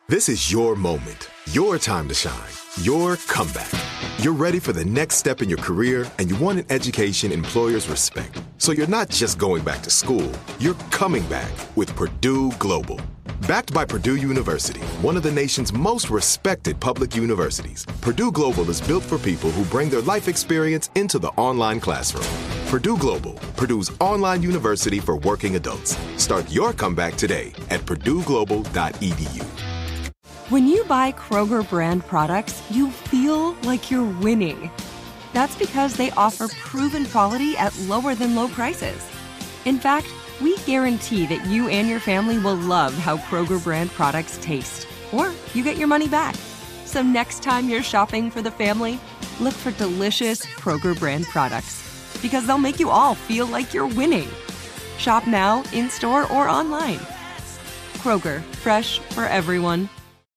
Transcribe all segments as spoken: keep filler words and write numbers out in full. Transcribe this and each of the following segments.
This is your moment, your time to shine, your comeback. You're ready for the next step in your career, and you want an education employers respect. So you're not just going back to school, you're coming back with Purdue Global. Backed by Purdue University, one of the nation's most respected public universities, Purdue Global is built for people who bring their life experience into the online classroom. Purdue Global, Purdue's online university for working adults. Start your comeback today at purdue global dot e d u. When you buy Kroger brand products, you feel like you're winning. That's because they offer proven quality at lower than low prices. In fact, we guarantee that you and your family will love how Kroger brand products taste, or you get your money back. So next time you're shopping for the family, look for delicious Kroger brand products, because they'll make you all feel like you're winning. Shop now, in-store, or online. Kroger, fresh for everyone.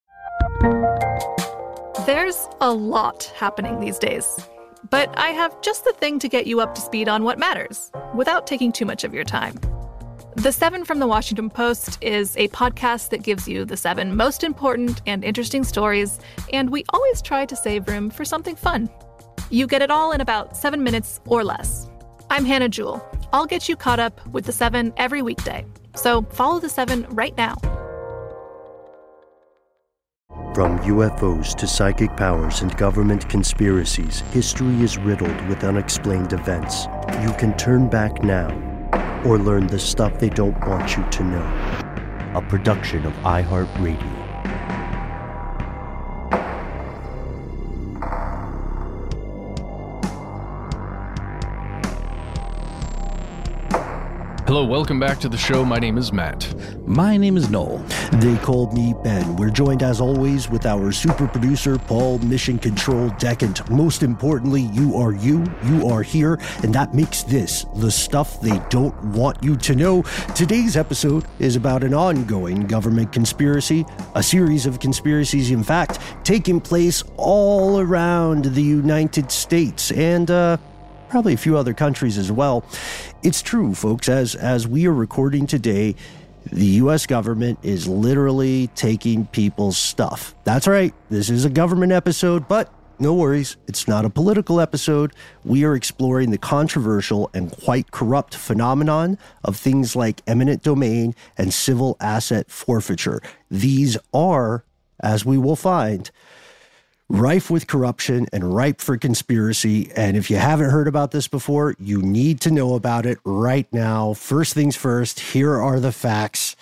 There's a lot happening these days, but I have just the thing to get you up to speed on what matters, without taking too much of your time. The Seven from the Washington Post is a podcast that gives you the seven most important and interesting stories, and we always try to save room for something fun. You get it all in about seven minutes or less. I'm Hannah Jewell. I'll get you caught up with the seven every weekday. So follow the seven right now. From U F Os to psychic powers and government conspiracies, history is riddled with unexplained events. You can turn back now or learn the stuff they don't want you to know. A production of iHeartRadio. Hello, welcome back to the show. My name is Matt. My name is Noel. They call me Ben. We're joined as always with our super producer, Paul, Mission Control Decant. Most importantly, you are you, you are here, and that makes this the stuff they don't want you to know. Today's episode is about an ongoing government conspiracy, a series of conspiracies, in fact, taking place all around the United States and, uh, probably a few other countries as well. It's true, folks, as as we are recording today, the U S government is literally taking people's stuff. That's right, this is a government episode, but no worries, it's not a political episode. We are exploring the controversial and quite corrupt phenomenon of things like eminent domain and civil asset forfeiture. These are, as we will find, rife with corruption and ripe for conspiracy. And if you haven't heard about this before, you need to know about it right now. First things first, here are the facts.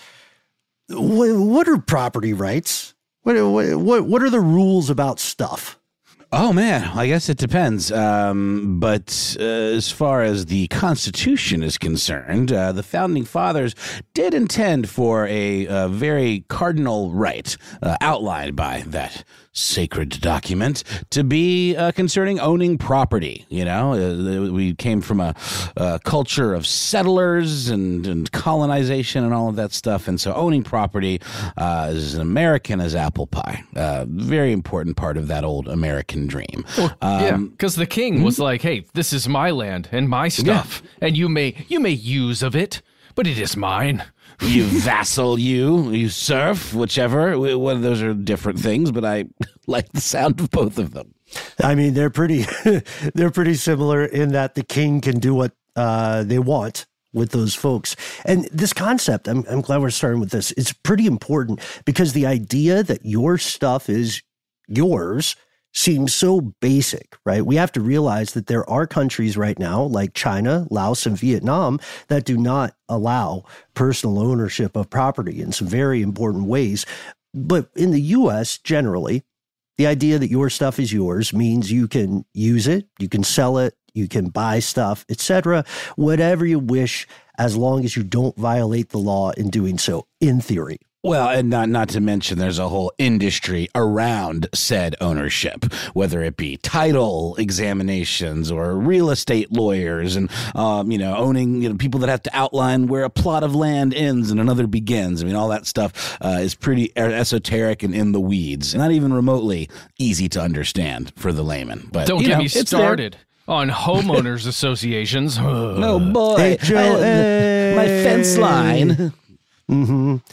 What are property rights? What, what, what are the rules about stuff? Oh, man, I guess it depends. Um, but uh, as far as the Constitution is concerned, uh, the Founding Fathers did intend for a, a very cardinal right uh, outlined by that sacred document to be uh, concerning owning property. You know, uh, we came from a, a culture of settlers and, and colonization and all of that stuff. And so owning property uh, is as American as apple pie. Uh, very important part of that old American dream. Well, um, yeah, because the king was like, hey, this is my land and my stuff, yeah. and you may you may use of it, but it is mine. You vassal, you, you serf, whichever. One of those are different things, but I like the sound of both of them. I mean, they're pretty, they're pretty similar in that the king can do what uh, they want with those folks. And this concept, I'm, I'm glad we're starting with this. It's pretty important because the idea that your stuff is yours seems so basic, right? We have to realize that there are countries right now like China, Laos, and Vietnam that do not allow personal ownership of property in some very important ways. But in the U S, generally, the idea that your stuff is yours means you can use it, you can sell it, you can buy stuff, et cetera, whatever you wish, as long as you don't violate the law in doing so, in theory. Well, and not not to mention there's a whole industry around said ownership, whether it be title examinations or real estate lawyers and, um, you know, owning, you know, people that have to outline where a plot of land ends and another begins. I mean, all that stuff uh, is pretty esoteric and in the weeds, not even remotely easy to understand for the layman. But don't you get know, me started on homeowners associations. Oh, boy. Hey, Joe, I, hey. My fence line. Mm-hmm.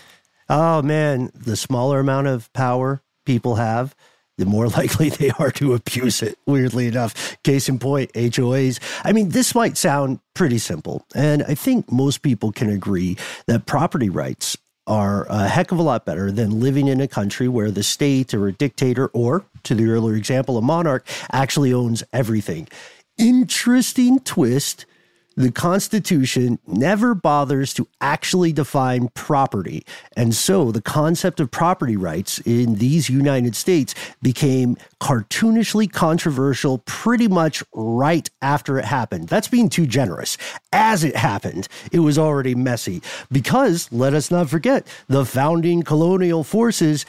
Oh, man, the smaller amount of power people have, the more likely they are to abuse it, weirdly enough. Case in point, H O As. I mean, this might sound pretty simple, and I think most people can agree that property rights are a heck of a lot better than living in a country where the state or a dictator, or, to the earlier example, a monarch, actually owns everything. Interesting twist. The Constitution never bothers to actually define property. And so the concept of property rights in these United States became cartoonishly controversial pretty much right after it happened. That's being too generous. As it happened, it was already messy. Because, let us not forget, the founding colonial forces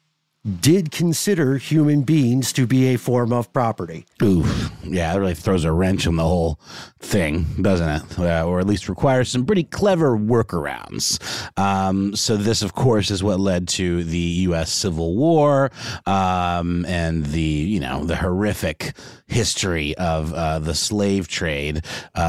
did consider human beings to be a form of property. Oof. Yeah, it really throws a wrench in the whole thing, doesn't it? Uh, or at least requires some pretty clever workarounds. Um, so this, of course, is what led to the U S Civil War um, and the, you know, the horrific history of uh, the slave trade.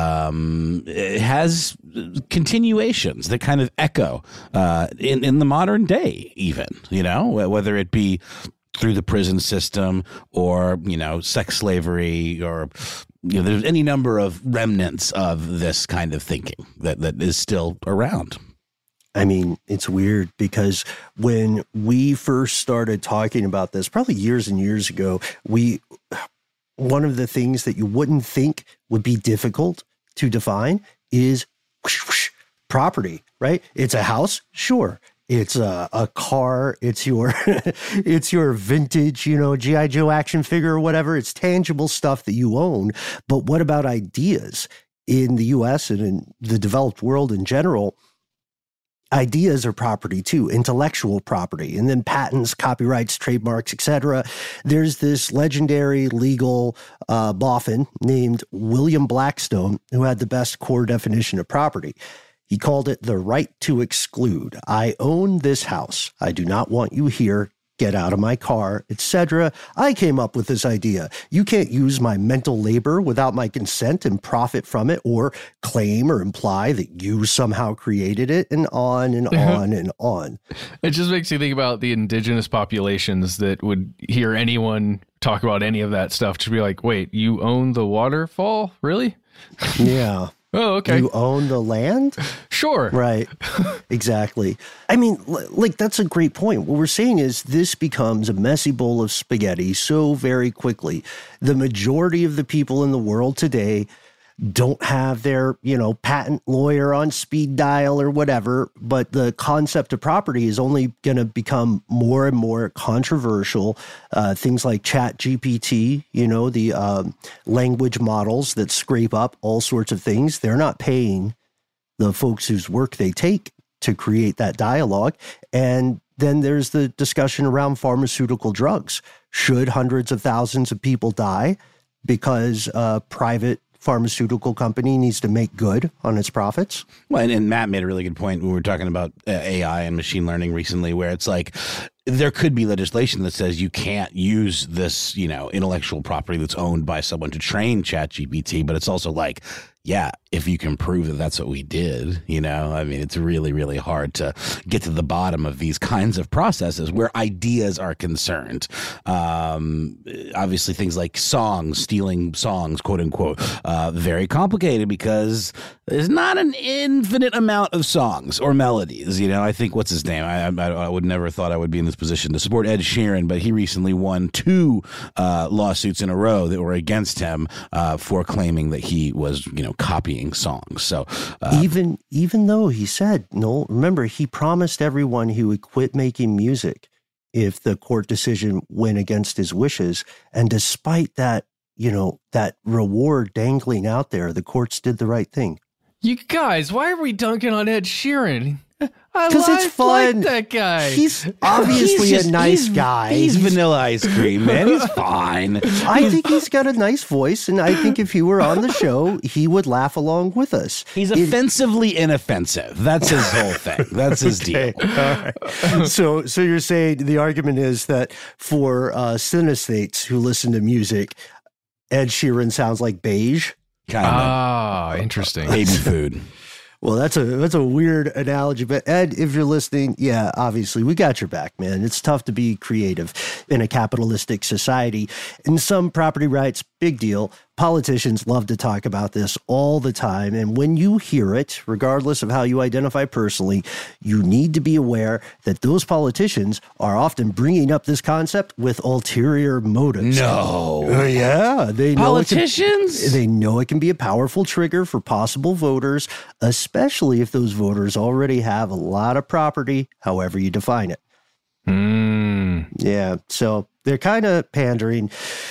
Um, it has continuations that kind of echo uh, in, in the modern day, even, you know, whether it be through the prison system or, you know, sex slavery or, you know, there's any number of remnants of this kind of thinking that, that is still around. I mean, it's weird because when we first started talking about this, probably years and years ago, we, one of the things that you wouldn't think would be difficult to define is whoosh, whoosh, property, right? It's a house, sure. It's a, a car. It's your, it's your vintage, you know, G I. Joe action figure or whatever. It's tangible stuff that you own. But what about ideas? In the U S and in the developed world in general, ideas are property too, intellectual property, and then patents, copyrights, trademarks, et cetera. There's this legendary legal uh, boffin named William Blackstone who had the best core definition of property. He called it the right to exclude. I own this house. I do not want you here. Get out of my car, et cetera. I came up with this idea. You can't use my mental labor without my consent and profit from it, or claim or imply that you somehow created it, and on and on and on. It just makes you think about the indigenous populations that would hear anyone talk about any of that stuff to be like, wait, you own the waterfall? Really? Yeah. Oh, okay. You own the land? Sure. Right. Exactly. I mean, like, that's a great point. What we're saying is this becomes a messy bowl of spaghetti so very quickly. The majority of the people in the world today don't have their, you know, patent lawyer on speed dial or whatever, but the concept of property is only going to become more and more controversial. Uh, things like Chat G P T, you know, the um, language models that scrape up all sorts of things, they're not paying the folks whose work they take to create that dialogue. And then there's the discussion around pharmaceutical drugs. Should hundreds of thousands of people die because uh, private pharmaceutical company needs to make good on its profits? Well, and, and Matt made a really good point when we were talking about uh, A I and machine learning recently, where it's like there could be legislation that says you can't use this, you know, intellectual property that's owned by someone to train Chat G P T, but it's also like, yeah, if you can prove that that's what we did, you know, I mean, it's really, really hard to get to the bottom of these kinds of processes where ideas are concerned. Um, obviously, things like songs, stealing songs, quote unquote, uh, very complicated because there's not an infinite amount of songs or melodies. You know, I think, what's his name? I, I, I would never thought I would be in this position to support Ed Sheeran, but he recently won two uh, lawsuits in a row that were against him uh, for claiming that he was, you know, copying songs. So uh, even even though he said, no, remember, he promised everyone he would quit making music if the court decision went against his wishes. And despite that, you know, that reward dangling out there, the courts did the right thing. You guys, why are we dunking on Ed Sheeran? I Because it's fun. like that guy. He's obviously he's just, a nice he's, guy. He's, he's vanilla ice cream, man. He's fine. I think he's got a nice voice, and I think if he were on the show, he would laugh along with us. He's It- offensively inoffensive. That's his whole thing. That's his Okay, deal. all right. So, so you're saying the argument is that for uh, synesthetes who listen to music, Ed Sheeran sounds like beige? Kind of Ah, interesting. baby food. Well, that's a that's a weird analogy, but Ed, if you're listening, yeah, obviously we got your back, man. It's tough to be creative in a capitalistic society. And some property rights, big deal. Politicians love to talk about this all the time. And when you hear it, regardless of how you identify personally, you need to be aware that those politicians are often bringing up this concept with ulterior motives. No. Uh, yeah. They know Politicians? It can, they know it can be a powerful trigger for possible voters, especially if those voters already have a lot of property, however you define it. Mm. Yeah. So they're kind of pandering.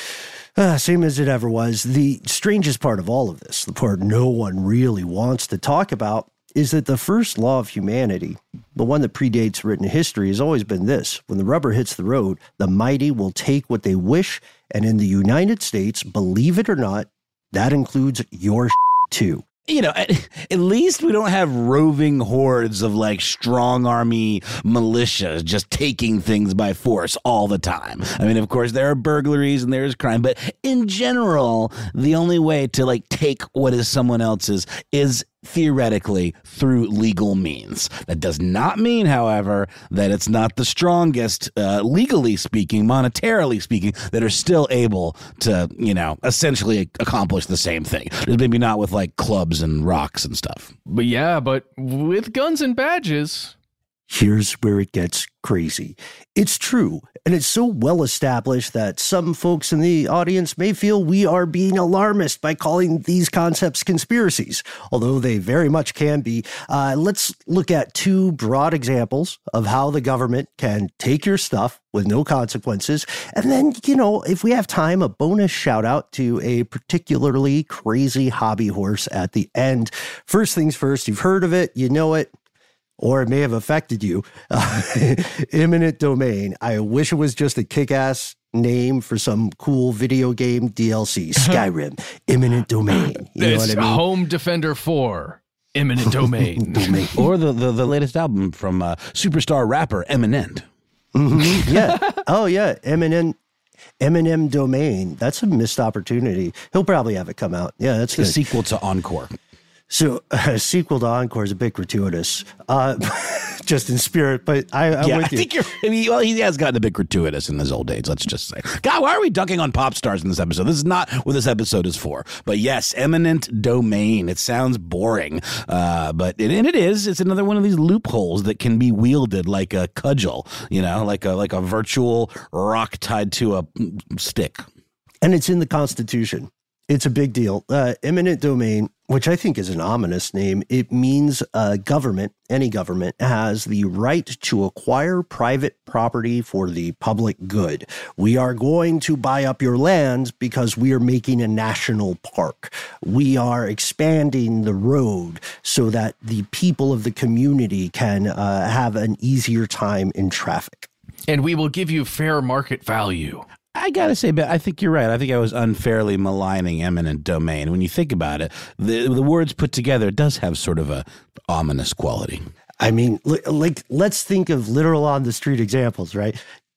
Uh, same as it ever was. The strangest part of all of this, the part no one really wants to talk about, is that the first law of humanity, the one that predates written history, has always been this. When the rubber hits the road, the mighty will take what they wish. And in the United States, believe it or not, that includes your too. You know, at, at least we don't have roving hordes of like strong army militias just taking things by force all the time. I mean, of course, there are burglaries and there's crime, but in general, the only way to like take what is someone else's is theoretically through legal means. That does not mean, however, that it's not the strongest, uh, legally speaking, monetarily speaking, that are still able to, you know, essentially accomplish the same thing. Maybe not with like clubs and rocks and stuff. But yeah, but with guns and badges. Here's where it gets crazy. It's true, and it's so well established that some folks in the audience may feel we are being alarmist by calling these concepts conspiracies, although they very much can be. Uh, let's look at two broad examples of how the government can take your stuff with no consequences. And then, you know, if we have time, a bonus shout out to a particularly crazy hobby horse at the end. First things first, you've heard of it, you know it, or it may have affected you. Uh, eminent domain. I wish it was just a kick-ass name for some cool video game D L C. Skyrim. Eminent domain. You know it's what I mean? Home Defender four. Eminent domain. domain. Or the, the, the latest album from uh, superstar rapper Eminem. Mm-hmm. Yeah. Oh, yeah. Eminem. Eminem domain. That's a missed opportunity. He'll probably have it come out. Yeah, that's the good. sequel to Encore. So a sequel to Encore is a bit gratuitous, uh, just in spirit, but I, I'm yeah, with I you. think you're, I mean, well, he has gotten a bit gratuitous in his old age, let's just say. God, why are we dunking on pop stars in this episode? This is not what this episode is for. But yes, eminent domain. It sounds boring, uh, but it, and it is. It's another one of these loopholes that can be wielded like a cudgel, you know, like a like a virtual rock tied to a stick. And it's in the Constitution. It's a big deal. Uh, eminent domain, which I think is an ominous name, it means a government, any government, has the right to acquire private property for the public good. We are going to buy up your land because we are making a national park. We are expanding the road so that the people of the community can uh, have an easier time in traffic. And we will give you fair market value. I gotta say, but I think you're right. I think I was unfairly maligning eminent domain. When you think about it, the the words put together does have sort of a ominous quality. I mean, like, let's think of literal on the street examples, right?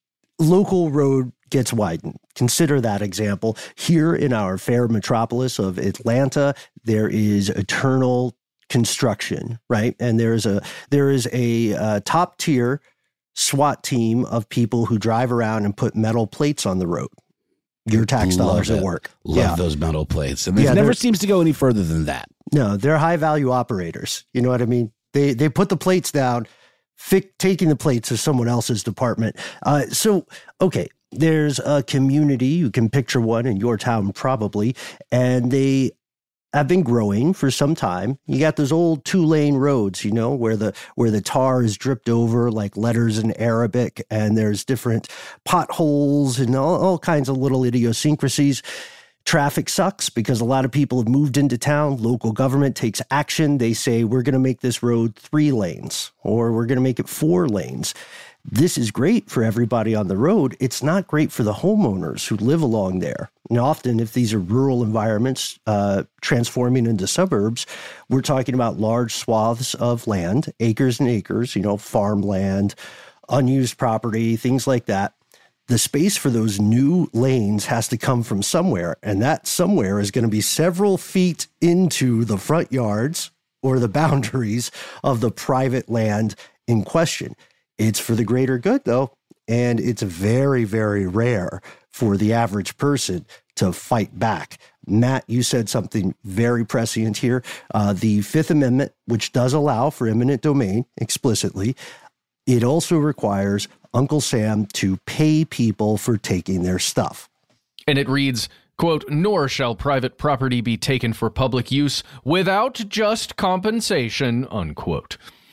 Local road gets widened. Consider that example. Here in our fair metropolis of Atlanta, there is eternal construction, right? And there is a there is a uh, top tier SWAT team of people who drive around and put metal plates on the road. Your tax dollars at work. Love yeah. those metal plates. And it yeah, never seems to go any further than that. No, they're high value operators. You know what I mean? They they put the plates down, fic- taking the plates to someone else's department. Uh, so, okay, there's a community. You can picture one in your town probably. And they have been growing for some time. You got those old two-lane roads, you know, where the where the tar is dripped over like letters in Arabic, and there's different potholes and all, all kinds of little idiosyncrasies. Traffic sucks because a lot of people have moved into town. Local government takes action. They say, we're going to make this road three lanes, or we're going to make it four lanes. This is great for everybody on the road. It's not great for the homeowners who live along there. And often, if these are rural environments uh, transforming into suburbs, we're talking about large swaths of land, acres and acres, you know, farmland, unused property, things like that. The space for those new lanes has to come from somewhere, and that somewhere is going to be several feet into the front yards or the boundaries of the private land in question. It's for the greater good, though, and it's very, very rare for the average person to fight back. Matt, you said something very prescient here. Uh, the Fifth Amendment, which does allow for eminent domain explicitly, it also requires Uncle Sam to pay people for taking their stuff. And it reads, quote, nor shall private property be taken for public use without just compensation, unquote.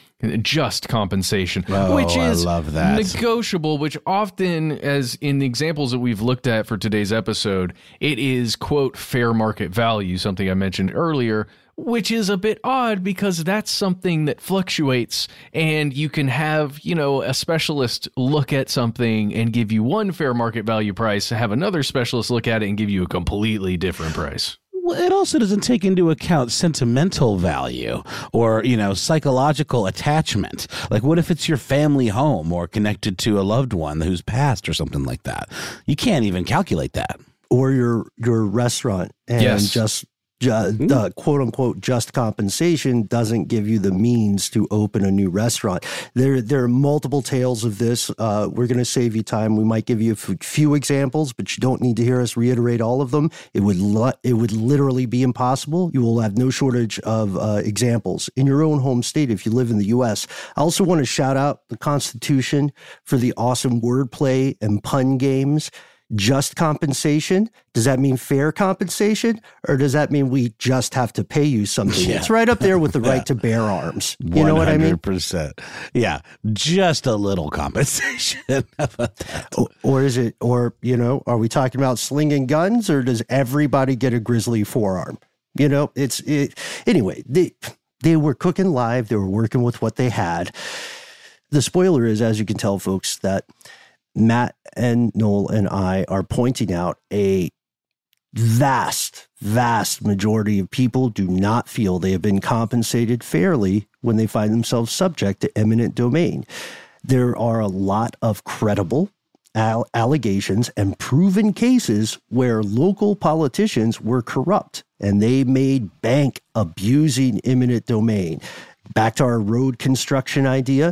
Just compensation, oh, which is I love that. negotiable, which often, as in the examples that we've looked at for today's episode, it is, quote, fair market value, something I mentioned earlier, which is a bit odd because that's something that fluctuates, and you can have, you know, a specialist look at something and give you one fair market value price, have another specialist look at it and give you a completely different price. Well, it also doesn't take into account sentimental value or, you know, psychological attachment. Like, what if it's your family home or connected to a loved one who's passed or something like that? You can't even calculate that. Or your your restaurant and yes. just Just, the quote unquote just compensation doesn't give you the means to open a new restaurant. There, there are multiple tales of this. Uh, we're going to save you time. We might give you a f- few examples, but you don't need to hear us reiterate all of them. It would, li- it would literally be impossible. You will have no shortage of uh, examples in your own home state if you live in the U S. I also want to shout out the Constitution for the awesome wordplay and pun games. Just compensation, does that mean fair compensation, or does that mean we just have to pay you something? Yeah. It's right up there with the right yeah. to bear arms. You know what I mean? one hundred percent. Yeah, just a little compensation. How about that? Or, or is it, or, you know, are we talking about slinging guns, or does everybody get a grizzly forearm? You know, it's, it. Anyway, they, they were cooking live. They were working with what they had. The spoiler is, as you can tell, folks, that Matt and Noel and I are pointing out a vast, vast majority of people do not feel they have been compensated fairly when they find themselves subject to eminent domain. There are a lot of credible al- allegations and proven cases where local politicians were corrupt and they made bank abusing eminent domain. Back to our road construction idea.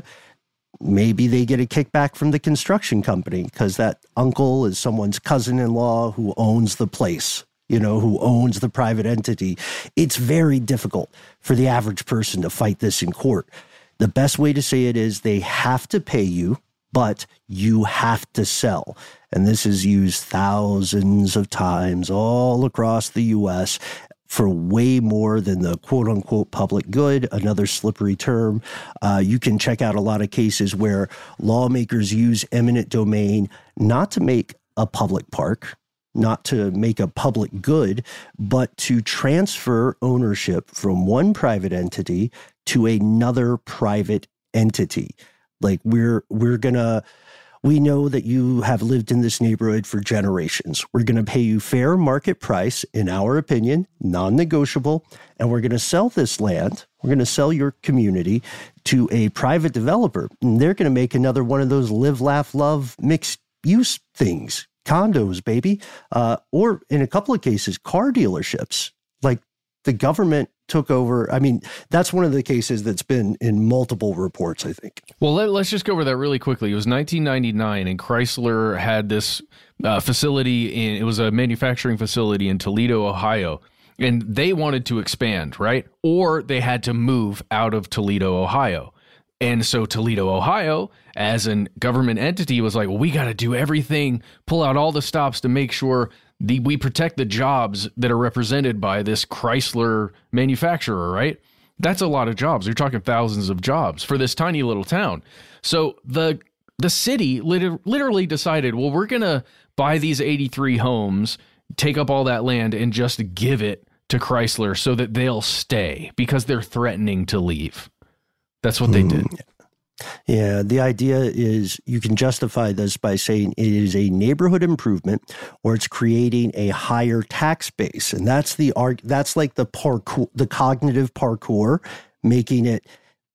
Maybe they get a kickback from the construction company because that uncle is someone's cousin-in-law who owns the place, you know, who owns the private entity. It's very difficult for the average person to fight this in court. The best way to say it is they have to pay you, but you have to sell. And this is used thousands of times all across the U S for way more than the quote-unquote public good, another slippery term. Uh, you can check out a lot of cases where lawmakers use eminent domain not to make a public park, not to make a public good, but to transfer ownership from one private entity to another private entity. Like we're we're gonna... We know that you have lived in this neighborhood for generations. We're going to pay you fair market price, in our opinion, non-negotiable, and we're going to sell this land. We're going to sell your community to a private developer, and they're going to make another one of those live, laugh, love mixed-use things, condos, baby, uh, or in a couple of cases, car dealerships. Like the government took over. I mean, that's one of the cases that's been in multiple reports, I think. Well, let, let's just go over that really quickly. It was nineteen ninety-nine, and Chrysler had this uh, facility in, it was a manufacturing facility in Toledo, Ohio, and they wanted to expand, right? Or they had to move out of Toledo, Ohio. And so Toledo, Ohio, as a government entity, was like, well, we got to do everything, pull out all the stops to make sure the, we protect the jobs that are represented by this Chrysler manufacturer, right? That's a lot of jobs. You're talking thousands of jobs for this tiny little town. So the the city lit- literally decided, well, we're going to buy these eighty-three homes, take up all that land, and just give it to Chrysler so that they'll stay because they're threatening to leave. That's what they did. Yeah, the idea is you can justify this by saying it is a neighborhood improvement or it's creating a higher tax base. And that's the arg- that's like the parkour, the cognitive parkour, making it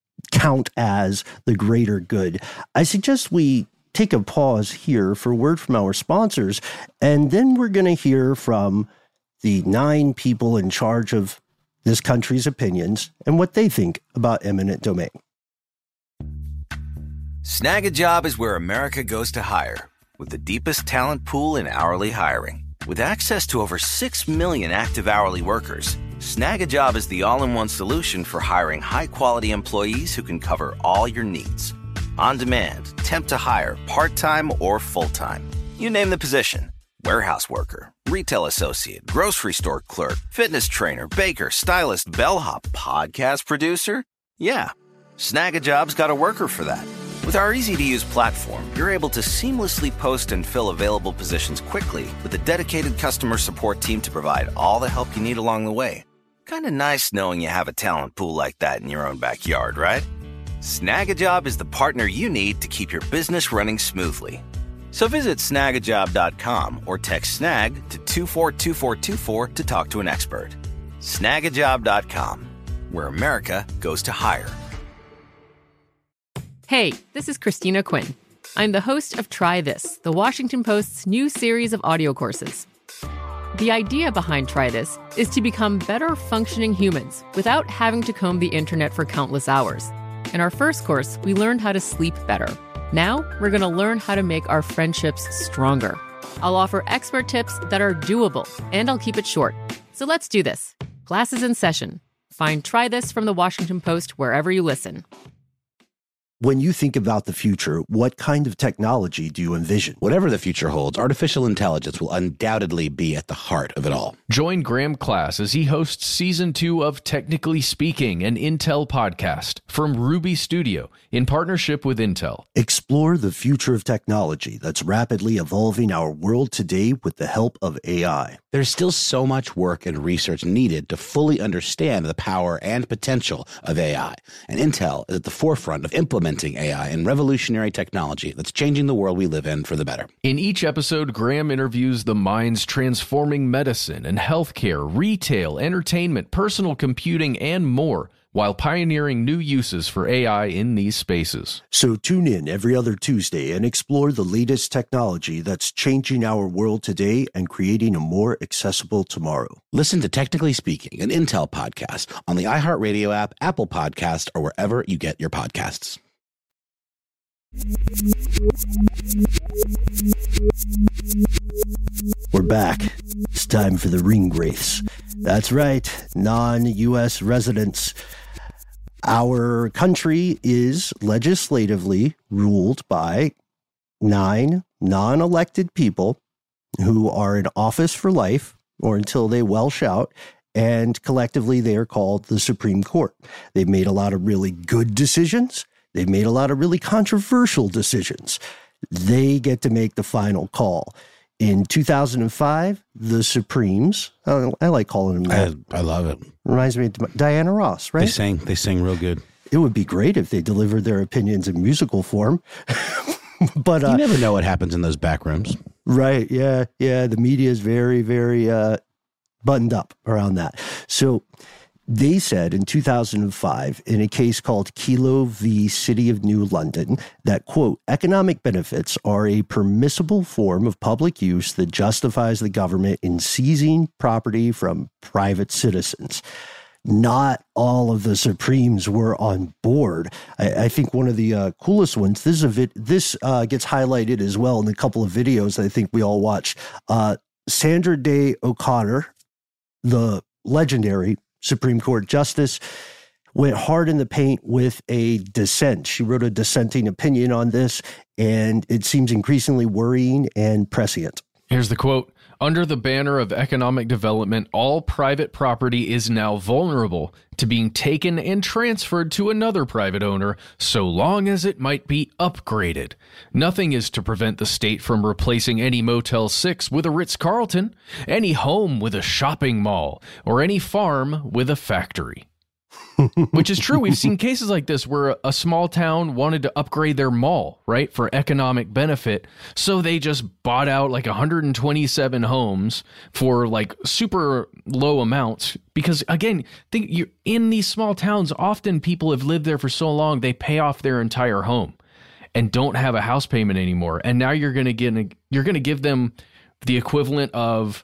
count as the greater good. I suggest we take a pause here for a word from our sponsors, and then we're going to hear from the nine people in charge of this country's opinions and what they think about eminent domain. Snag a Job is where America goes to hire, with the deepest talent pool in hourly hiring. With access to over six million active hourly workers, Snag a Job is the all-in-one solution for hiring high-quality employees who can cover all your needs. On demand, temp to hire, part-time or full-time. You name the position. Warehouse worker, retail associate, grocery store clerk, fitness trainer, baker, stylist, bellhop, podcast producer. Yeah, Snag a Job's got a worker for that. With our easy-to-use platform, you're able to seamlessly post and fill available positions quickly with a dedicated customer support team to provide all the help you need along the way. Kind of nice knowing you have a talent pool like that in your own backyard, right? Snag a Job is the partner you need to keep your business running smoothly. So visit snag a job dot com or text snag to two four two four two four to talk to an expert. snag a job dot com, where America goes to hire. Hey, this is Christina Quinn. I'm the host of Try This, the Washington Post's new series of audio courses. The idea behind Try This is to become better functioning humans without having to comb the internet for countless hours. In our first course, we learned how to sleep better. Now, we're going to learn how to make our friendships stronger. I'll offer expert tips that are doable, and I'll keep it short. So let's do this. Class is in session. Find Try This from the Washington Post wherever you listen. When you think about the future, what kind of technology do you envision? Whatever the future holds, artificial intelligence will undoubtedly be at the heart of it all. Join Graham Class as he hosts season two of Technically Speaking, an Intel podcast from Ruby Studio in partnership with Intel. Explore the future of technology that's rapidly evolving our world today with the help of A I. There's still so much work and research needed to fully understand the power and potential of A I. And Intel is at the forefront of implementing A I and revolutionary technology that's changing the world we live in for the better. In each episode, Graham interviews the minds transforming medicine and healthcare, retail, entertainment, personal computing, and more, while pioneering new uses for A I in these spaces. So tune in every other Tuesday and explore the latest technology that's changing our world today and creating a more accessible tomorrow. Listen to Technically Speaking, an Intel podcast on the iHeartRadio app, Apple Podcast, or wherever you get your podcasts. We're back. It's time for the ring wraiths. That's right, non-U S residents. Our country is legislatively ruled by nine non-elected people who are in office for life or until they welsh out, and collectively they are called the Supreme Court. They've made a lot of really good decisions. They've made a lot of really controversial decisions. They get to make the final call. In two thousand five, the Supremes, I, I like calling them that. I, I love it. Reminds me of Diana Ross, right? They sing, they sing real good. It would be great if they delivered their opinions in musical form. But uh, you never know what happens in those back rooms. Right, yeah, yeah. The media is very, very uh, buttoned up around that. So they said in two thousand five, in a case called Kelo v. City of New London, that, quote, economic benefits are a permissible form of public use that justifies the government in seizing property from private citizens. Not all of the Supremes were on board. I, I think one of the uh, coolest ones, this is a vid, this uh, gets highlighted as well in a couple of videos I think we all watched. Uh, Sandra Day O'Connor, the legendary Supreme Court Justice, went hard in the paint with a dissent. She wrote a dissenting opinion on this, and it seems increasingly worrying and prescient. Here's the quote. Under the banner of economic development, all private property is now vulnerable to being taken and transferred to another private owner so long as it might be upgraded. Nothing is to prevent the state from replacing any Motel six with a Ritz-Carlton, any home with a shopping mall, or any farm with a factory. Which is true. We've seen cases like this where a small town wanted to upgrade their mall, right, for economic benefit. So they just bought out like one hundred twenty-seven homes for like super low amounts. Because again, think you're in these small towns, often people have lived there for so long, they pay off their entire home and don't have a house payment anymore. And now you're going to get, you're going to give them the equivalent of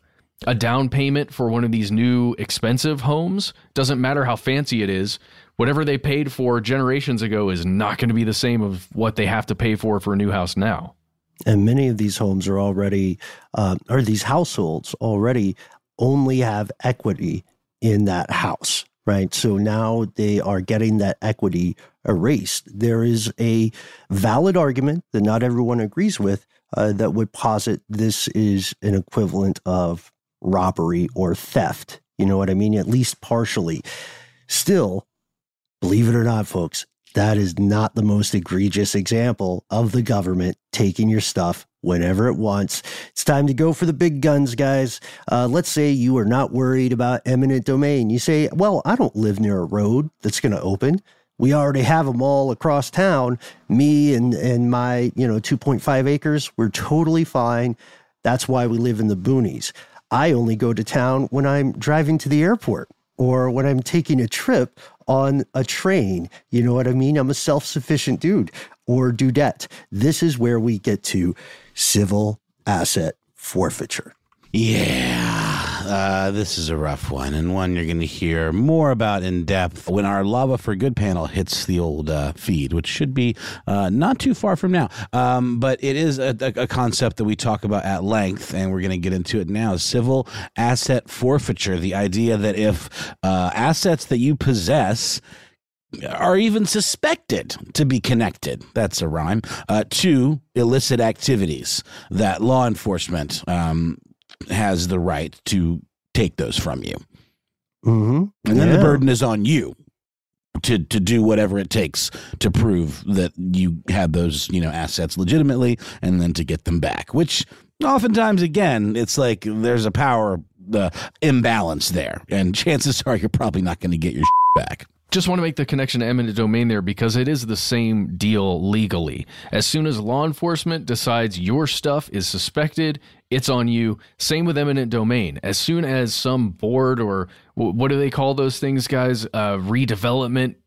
a down payment for one of these new expensive homes, doesn't matter how fancy it is, whatever they paid for generations ago is not going to be the same of what they have to pay for for a new house now. And many of these homes are already, uh, or these households already only have equity in that house, right? So now they are getting that equity erased. There is a valid argument that not everyone agrees with uh, that would posit this is an equivalent of robbery or theft. You know what I mean? At least partially. Still, believe it or not, folks, that is not the most egregious example of the government taking your stuff whenever it wants. It's time to go for the big guns, guys. Uh, let's say you are not worried about eminent domain. You say, well, I don't live near a road that's going to open. We already have them all across town. Me and, and my, you know, two point five acres, we're totally fine. That's why we live in the boonies. I only go to town when I'm driving to the airport or when I'm taking a trip on a train. You know what I mean? I'm a self-sufficient dude or dudette. This is where we get to civil asset forfeiture. Yeah, uh, this is a rough one, and one you're going to hear more about in depth when our Lava for Good panel hits the old uh, feed, which should be uh, not too far from now. Um, but it is a, a, a concept that we talk about at length, and we're going to get into it now. Civil asset forfeiture, the idea that if uh, assets that you possess are even suspected to be connected, that's a rhyme, uh, to illicit activities, that law enforcement um, has the right to take those from you. Mm-hmm. And then yeah. the burden is on you to to do whatever it takes to prove that you had those, you know, assets legitimately, and then to get them back, which oftentimes, again, it's like there's a power uh, imbalance there, and chances are you're probably not going to get your shit back. Just want to make the connection to eminent domain there because it is the same deal legally. As soon as law enforcement decides your stuff is suspected, it's on you. Same with eminent domain. As soon as some board or what do they call those things, guys? Uh, redevelopment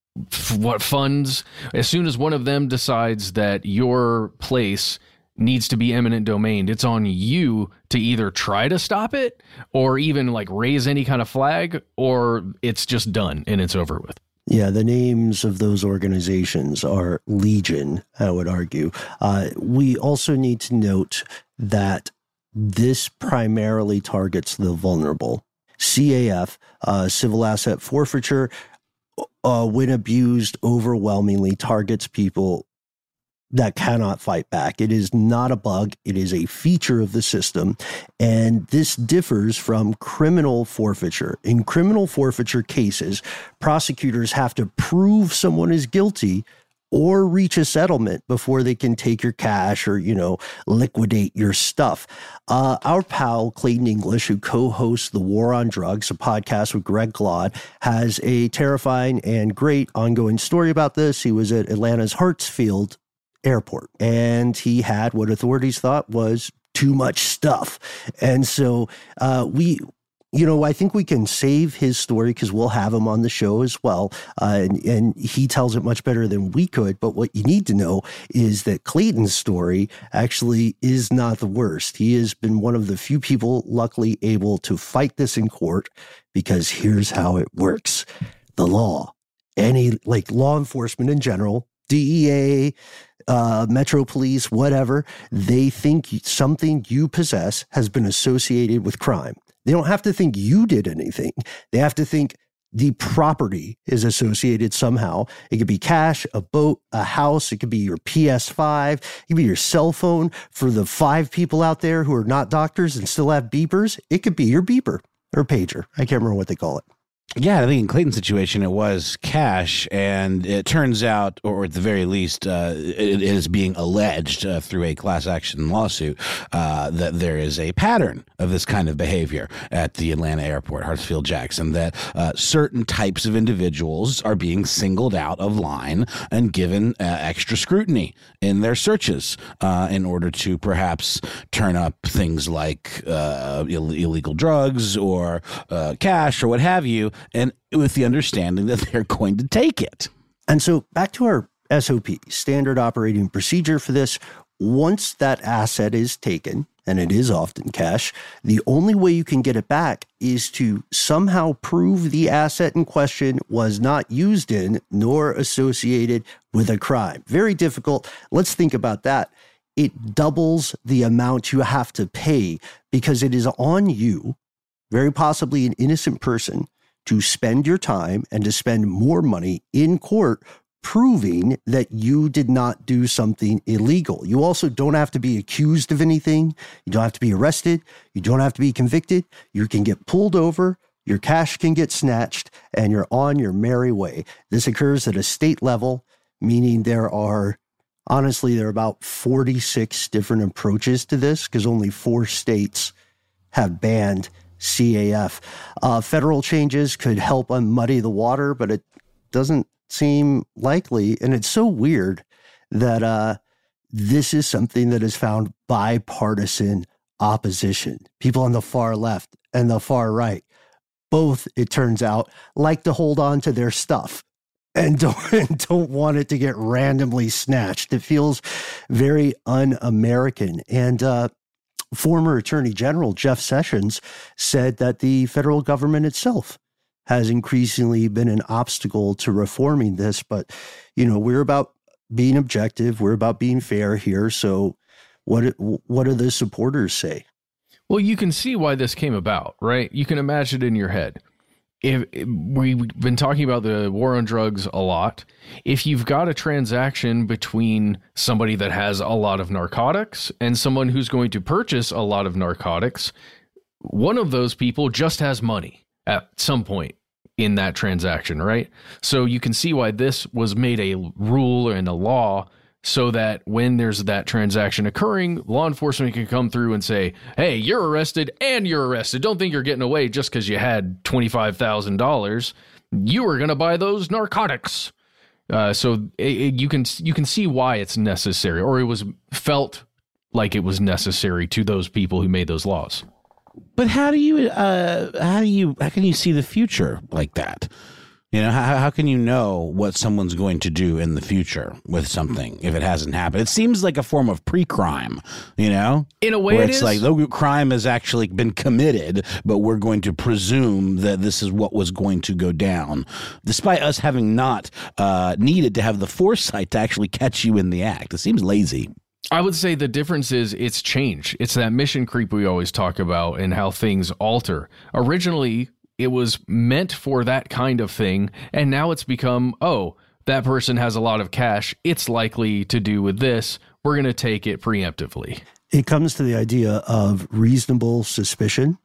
f- what funds? As soon as one of them decides that your place needs to be eminent domain, it's on you to either try to stop it or even like raise any kind of flag, or it's just done and it's over with. Yeah, the names of those organizations are legion, I would argue. Uh, we also need to note that this primarily targets the vulnerable. C A F, uh, civil asset forfeiture, uh, when abused, overwhelmingly targets people that cannot fight back. It is not a bug. It is a feature of the system. And this differs from criminal forfeiture. In criminal forfeiture cases, prosecutors have to prove someone is guilty or reach a settlement before they can take your cash or, you know, liquidate your stuff. Uh, our pal, Clayton English, who co-hosts The War on Drugs, a podcast with Greg Glod, has a terrifying and great ongoing story about this. He was at Atlanta's Hartsfield Airport, and he had what authorities thought was too much stuff. And so uh, we, you know, I think we can save his story because we'll have him on the show as well. Uh, and, and he tells it much better than we could. But what you need to know is that Clayton's story actually is not the worst. He has been one of the few people luckily able to fight this in court, because here's how it works. The law, any like law enforcement in general, D E A, uh, Metro Police, whatever, they think something you possess has been associated with crime. They don't have to think you did anything. They have to think the property is associated somehow. It could be cash, a boat, a house. It could be your P S five. It could be your cell phone. For the five people out there who are not doctors and still have beepers, it could be your beeper or pager. I can't remember what they call it. Yeah, I think in Clayton's situation, it was cash, and it turns out, or at the very least, uh, it is being alleged uh, through a class action lawsuit uh, that there is a pattern of this kind of behavior at the Atlanta airport, Hartsfield-Jackson, that uh, certain types of individuals are being singled out of line and given uh, extra scrutiny in their searches uh, in order to perhaps turn up things like uh, Ill- illegal drugs or uh, cash or what have you, and with the understanding that they're going to take it. And so back to our S O P, standard operating procedure for this. Once that asset is taken and it is often cash, the only way you can get it back is to somehow prove the asset in question was not used in nor associated with a crime. Very difficult. Let's think about that. It doubles the amount you have to pay because it is on you, very possibly an innocent person, to spend your time and to spend more money in court proving that you did not do something illegal. You also don't have to be accused of anything. You don't have to be arrested. You don't have to be convicted. You can get pulled over. Your cash can get snatched, and you're on your merry way. This occurs at a state level, meaning there are, honestly, there are about forty-six different approaches to this because only four states have banned C A F. Uh, federal changes could help unmuddy the water, but it doesn't seem likely. And it's so weird that uh, this is something that has found bipartisan opposition. People on the far left and the far right, both, it turns out, like to hold on to their stuff and don't, and don't want it to get randomly snatched. It feels very un-American. And uh, former Attorney General Jeff Sessions said that the federal government itself has increasingly been an obstacle to reforming this. But, you know, we're about being objective. We're about being fair here. So what, what do the supporters say? Well, you can see why this came about, right? You can imagine it in your head. If, if we've been talking about the war on drugs a lot. If you've got a transaction between somebody that has a lot of narcotics and someone who's going to purchase a lot of narcotics, one of those people just has money at some point in that transaction, right? So you can see why this was made a rule and a law so that when there's that transaction occurring, law enforcement can come through and say, hey, you're arrested and you're arrested. Don't think you're getting away just because you had twenty-five thousand dollars. You were going to buy those narcotics. Uh, so it, it, you can you can see why it's necessary, or it was felt like it was necessary to those people who made those laws. But how do you, uh, how do you, how can you see the future like that? You know, how, how can you know what someone's going to do in the future with something if it hasn't happened? It seems like a form of pre-crime, you know? In a way, where it it's is. like the crime has actually been committed, but we're going to presume that this is what was going to go down, despite us having not uh, needed to have the foresight to actually catch you in the act. It seems lazy. I would say the difference is it's change. It's that mission creep we always talk about and how things alter. Originally, it was meant for that kind of thing, and now it's become, oh, that person has a lot of cash. It's likely to do with this. We're going to take it preemptively. It comes to the idea of reasonable suspicion,